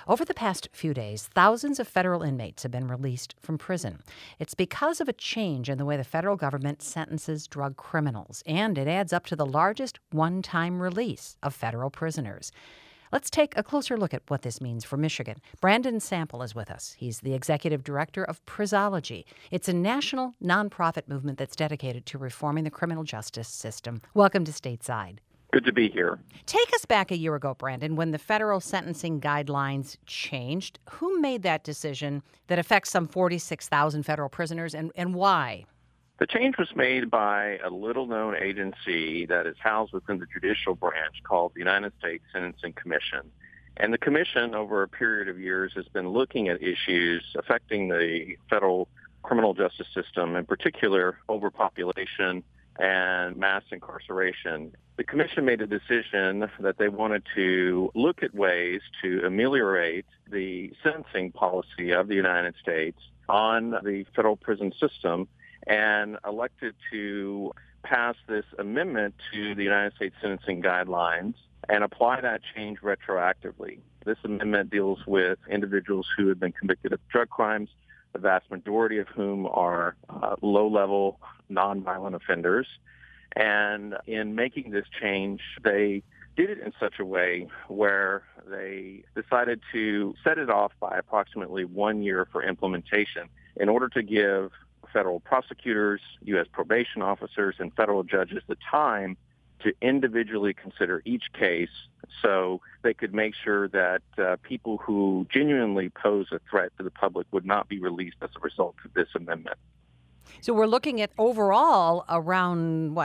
Over the past few days, thousands of federal inmates have been released from prison. It's because of a change in the way the federal government sentences drug criminals, and it adds up to the largest one-time release of federal prisoners. Let's take a closer look at what this means for Michigan. Brandon Sample is with us. He's the executive director of Prisology. It's a national nonprofit movement that's dedicated to reforming the criminal justice system. Welcome to Stateside. Good to be here. Take us back a year ago, Brandon, when the federal sentencing guidelines changed. Who made that decision that affects some 46,000 federal prisoners, and why? The change was made by a little-known agency that is housed within the judicial branch called the United States Sentencing Commission. And the commission, over a period of years, has been looking at issues affecting the federal criminal justice system, in particular overpopulation and mass incarceration. The commission made a decision that they wanted to look at ways to ameliorate the sentencing policy of the United States on the federal prison system and elected to pass this amendment to the United States sentencing guidelines and apply that change retroactively. This amendment deals with individuals who have been convicted of drug crimes, the vast majority of whom are low-level, nonviolent offenders. And in making this change, they did it in such a way where they decided to set it off by approximately 1 year for implementation in order to give federal prosecutors, U.S. probation officers, and federal judges the time to individually consider each case so they could make sure that people who genuinely pose a threat to the public would not be released as a result of this amendment. So we're looking at overall around,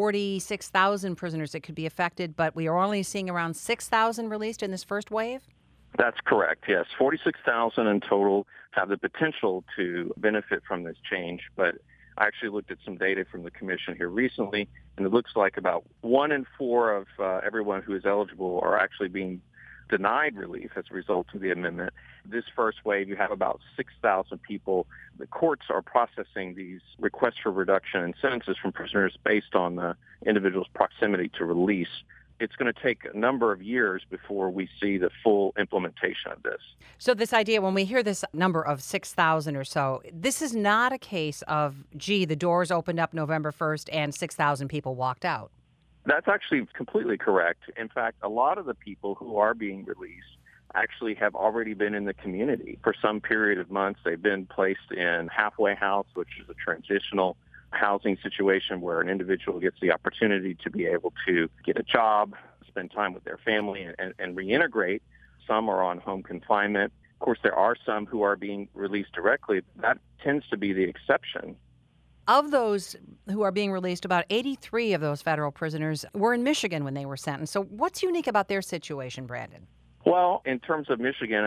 46,000 prisoners that could be affected, but we are only seeing around 6,000 released in this first wave? That's correct, yes. 46,000 in total have the potential to benefit from this change, but I actually looked at some data from the commission here recently, and it looks like about 1 in 4 of everyone who is eligible are actually being denied relief as a result of the amendment. This first wave, you have about 6,000 people. The courts are processing these requests for reduction in sentences from prisoners based on the individual's proximity to release. It's going to take a number of years before we see the full implementation of this. So this idea, when we hear this number of 6,000 or so, this is not a case of, the doors opened up November 1st and 6,000 people walked out. That's actually completely correct. In fact, a lot of the people who are being released actually have already been in the community for some period of months. They've been placed in halfway house, which is a transitional housing situation where an individual gets the opportunity to be able to get a job, spend time with their family, and reintegrate. Some are on home confinement. Of course, there are some who are being released directly. That tends to be the exception. Of those who are being released, about 83 of those federal prisoners were in Michigan when they were sentenced. So what's unique about their situation, Brandon? Well, in terms of Michigan,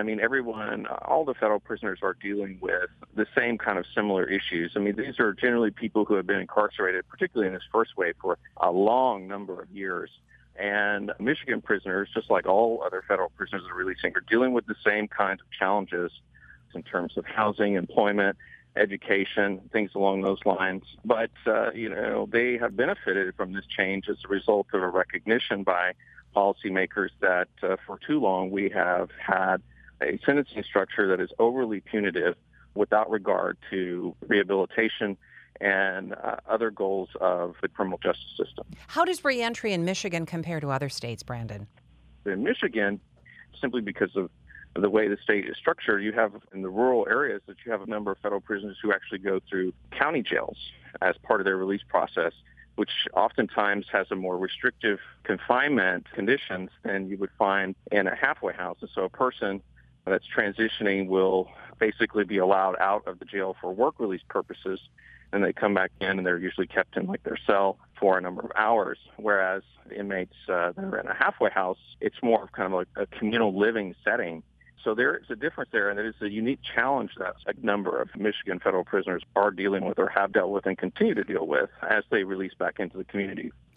all the federal prisoners are dealing with the same kind of similar issues. These are generally people who have been incarcerated, particularly in this first wave, for a long number of years. And Michigan prisoners, just like all other federal prisoners that are releasing, are dealing with the same kinds of challenges in terms of housing, employment, education, things along those lines. But, they have benefited from this change as a result of a recognition by policymakers that for too long we have had a sentencing structure that is overly punitive without regard to rehabilitation and other goals of the criminal justice system. How does reentry in Michigan compare to other states, Brandon? In Michigan, simply because of the way the state is structured, you have in the rural areas that you have a number of federal prisoners who actually go through county jails as part of their release process, which oftentimes has a more restrictive confinement conditions than you would find in a halfway house. And so a person that's transitioning will basically be allowed out of the jail for work release purposes, and they come back in and they're usually kept in their cell for a number of hours. Whereas inmates that are in a halfway house, it's more of kind of like a communal living setting. So there is a difference there, and it is a unique challenge that a number of Michigan federal prisoners are dealing with or have dealt with and continue to deal with as they release back into the community.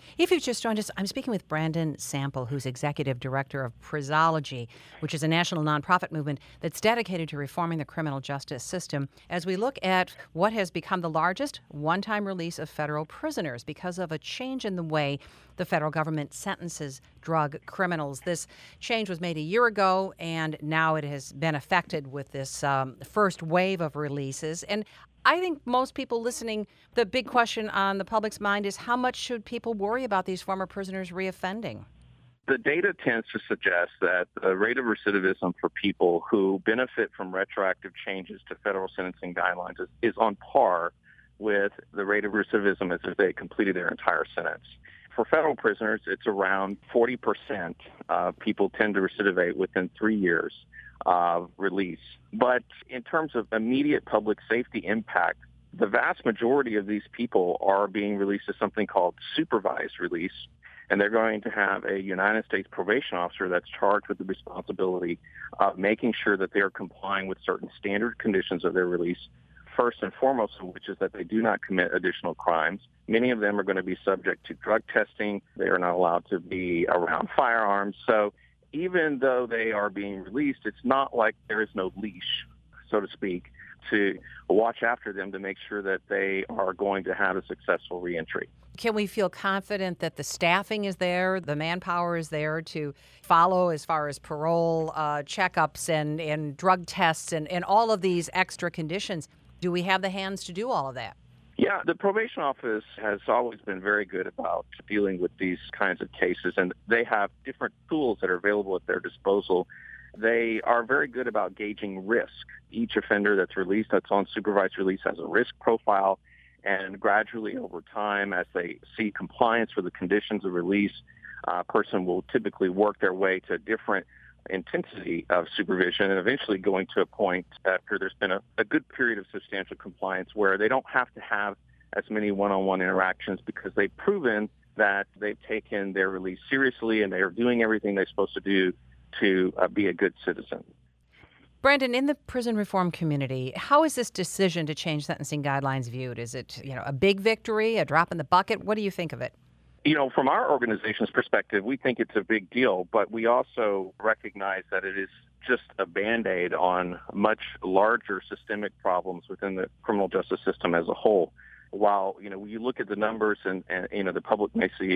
If you've just joined us, I'm speaking with Brandon Sample, who's executive director of Prisology, which is a national nonprofit movement that's dedicated to reforming the criminal justice system, as we look at what has become the largest one-time release of federal prisoners because of a change in the way the federal government sentences drug criminals. This change was made a year ago, and now it has been affected with this first wave of releases. And I think most people listening, the big question on the public's mind is how much should people worry about these former prisoners reoffending? The data tends to suggest that the rate of recidivism for people who benefit from retroactive changes to federal sentencing guidelines is on par with the rate of recidivism as if they completed their entire sentence. For federal prisoners, it's around 40% of people tend to recidivate within 3 years of release. But in terms of immediate public safety impact, the vast majority of these people are being released as something called supervised release, and they're going to have a United States probation officer that's charged with the responsibility of making sure that they are complying with certain standard conditions of their release, first and foremost of which is that they do not commit additional crimes. Many of them are going to be subject to drug testing. They are not allowed to be around firearms. So even though they are being released, it's not like there is no leash, so to speak, to watch after them to make sure that they are going to have a successful reentry. Can we feel confident that the staffing is there, the manpower is there to follow as far as parole checkups and drug tests and all of these extra conditions? Do we have the hands to do all of that? Yeah, the probation office has always been very good about dealing with these kinds of cases, and they have different tools that are available at their disposal. They are very good about gauging risk. Each offender that's released, that's on supervised release, has a risk profile, and gradually over time, as they see compliance with the conditions of release, a person will typically work their way to different intensity of supervision and eventually going to a point after there's been a good period of substantial compliance where they don't have to have as many one-on-one interactions because they've proven that they've taken their release seriously and they are doing everything they're supposed to do to be a good citizen. Brandon, in the prison reform community, how is this decision to change sentencing guidelines viewed? Is it, a big victory, a drop in the bucket? What do you think of it? From our organization's perspective, we think it's a big deal, but we also recognize that it is just a Band-Aid on much larger systemic problems within the criminal justice system as a whole. While, when you look at the numbers and the public may see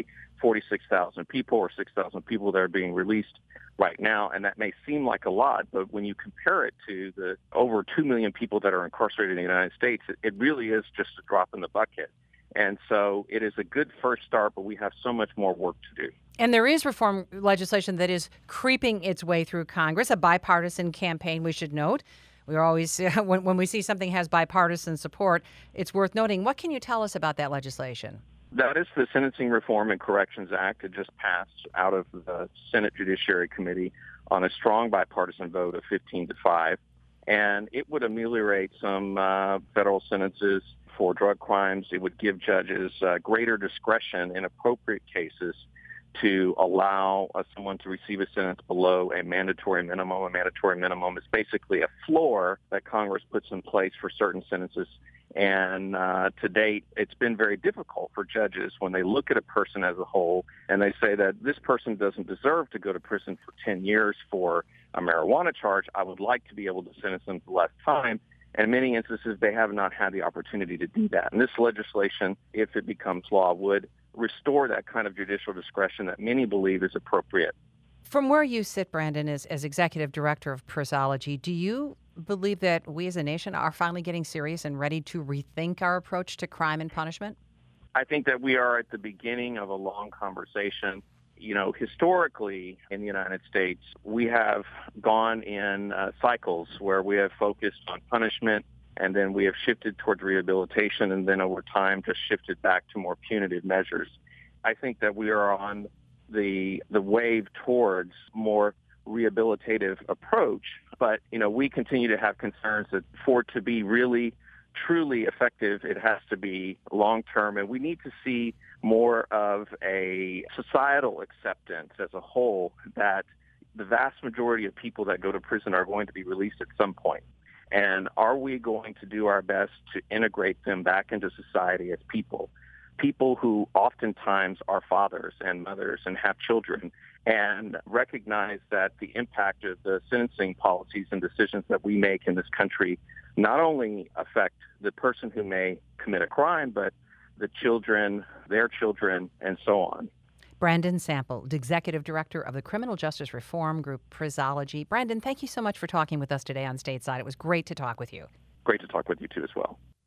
46,000 people or 6,000 people that are being released right now, and that may seem like a lot, but when you compare it to the over 2 million people that are incarcerated in the United States, it really is just a drop in the bucket. And so it is a good first start, but we have so much more work to do. And there is reform legislation that is creeping its way through Congress, a bipartisan campaign, we should note. We're always, when we see something has bipartisan support, it's worth noting. What can you tell us about that legislation? That is the Sentencing Reform and Corrections Act. It just passed out of the Senate Judiciary Committee on a strong bipartisan vote of 15-5. And it would ameliorate some federal sentences for drug crimes. It would give judges greater discretion in appropriate cases to allow someone to receive a sentence below a mandatory minimum. A mandatory minimum is basically a floor that Congress puts in place for certain sentences. And to date, it's been very difficult for judges when they look at a person as a whole and they say that this person doesn't deserve to go to prison for 10 years for a marijuana charge. I would like to be able to sentence them to less time. And in many instances, they have not had the opportunity to do that. And this legislation, if it becomes law, would restore that kind of judicial discretion that many believe is appropriate. From where you sit, Brandon, as executive director of Prisology, do you believe that we as a nation are finally getting serious and ready to rethink our approach to crime and punishment? I think that we are at the beginning of a long conversation. Historically in the United States, we have gone in cycles where we have focused on punishment and then we have shifted towards rehabilitation and then over time just shifted back to more punitive measures. I think that we are on the wave towards more rehabilitative approach, but we continue to have concerns that for it to be really truly effective, it has to be long-term, and we need to see more of a societal acceptance as a whole that the vast majority of people that go to prison are going to be released at some point. And are we going to do our best to integrate them back into society as people? people who oftentimes are fathers and mothers and have children, and recognize that the impact of the sentencing policies and decisions that we make in this country not only affect the person who may commit a crime, but the children, their children, and so on. Brandon Sample, Executive Director of the Criminal Justice Reform Group, Prisology. Brandon, thank you so much for talking with us today on Stateside. It was great to talk with you. Great to talk with you, too, as well.